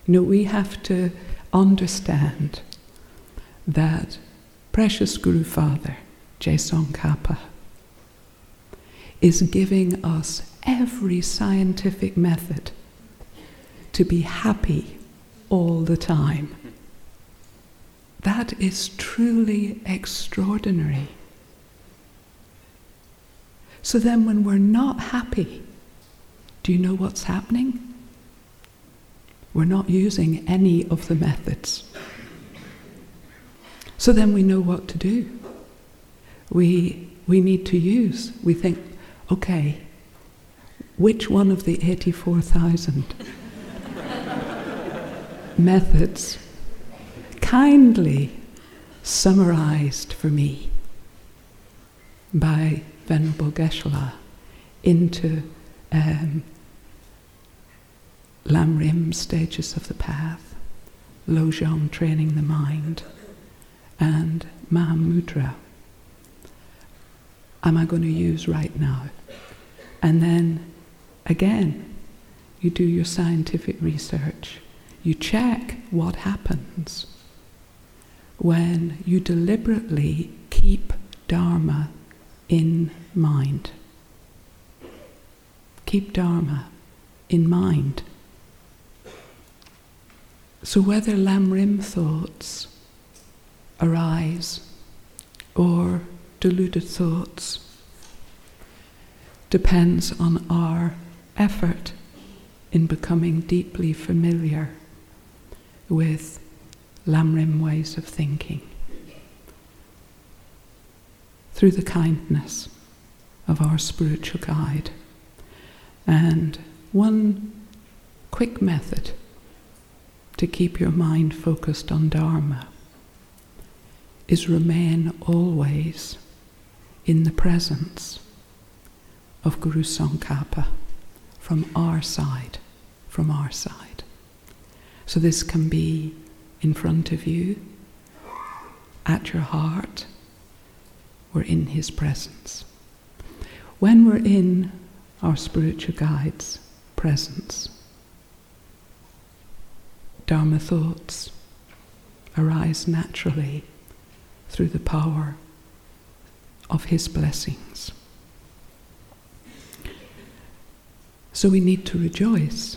we have to understand that precious Guru Father, Je Tsongkhapa, is giving us every scientific method to be happy all the time. That is truly extraordinary. So then when we're not happy, do you know what's happening? We're not using any of the methods. So then we know what to do. We need to use. We think, okay, which one of the 84,000 methods kindly summarized for me by Venerable Geshe-la into Lam-rim, Stages of the Path, Lojong, Training the Mind, and Mahamudra am I going to use right now? And then, again, you do your scientific research. You check what happens when you deliberately keep Dharma in mind. Keep Dharma in mind. So whether Lam-rim thoughts arise or deluded thoughts depends on our effort in becoming deeply familiar with Lam-rim ways of thinking through the kindness of our spiritual guide. And one quick method to keep your mind focused on Dharma is remain always in the presence of Guru Tsongkhapa from our side. So this can be in front of you, at your heart, or in his presence. When we're in our spiritual guide's presence, Dharma thoughts arise naturally through the power of his blessings. So we need to rejoice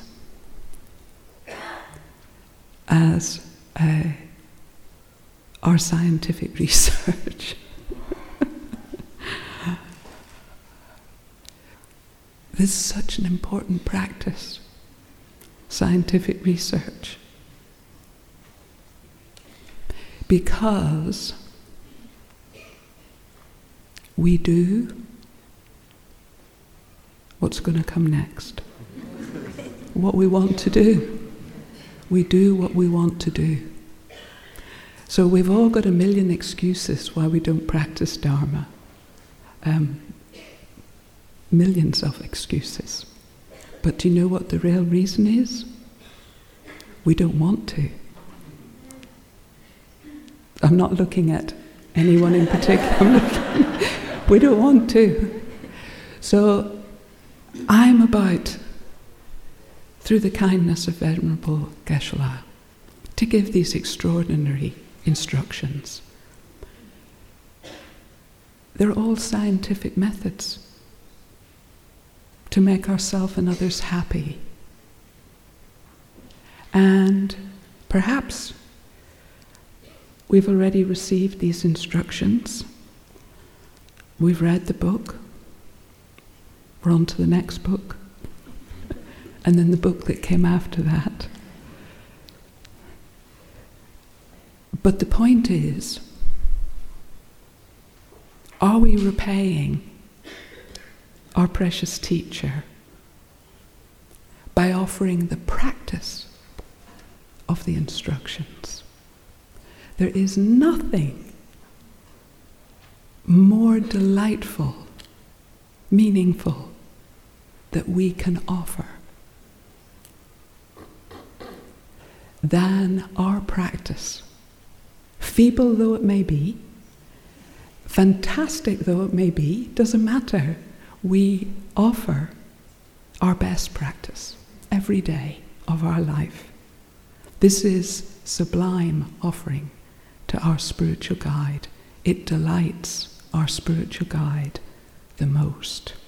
as our scientific research this is such an important practice, scientific research, because we do what's going to come next. What we want to do. We do what we want to do. So we've all got a million excuses why we don't practice Dharma. Millions of excuses. But do you know what the real reason is? We don't want to. I'm not looking at anyone in particular. We don't want to. So I'm about, through the kindness of Venerable Geshe-la, to give these extraordinary instructions. They're all scientific methods to make ourselves and others happy. And perhaps we've already received these instructions. We've read the book. We're on to the next book. And then the book that came after that. But the point is, are we repaying our precious teacher by offering the practice of the instructions? There is nothing more delightful, meaningful that we can offer than our practice. Feeble though it may be, fantastic though it may be, doesn't matter. We offer our best practice every day of our life. This is sublime offering to our spiritual guide. It delights our spiritual guide the most.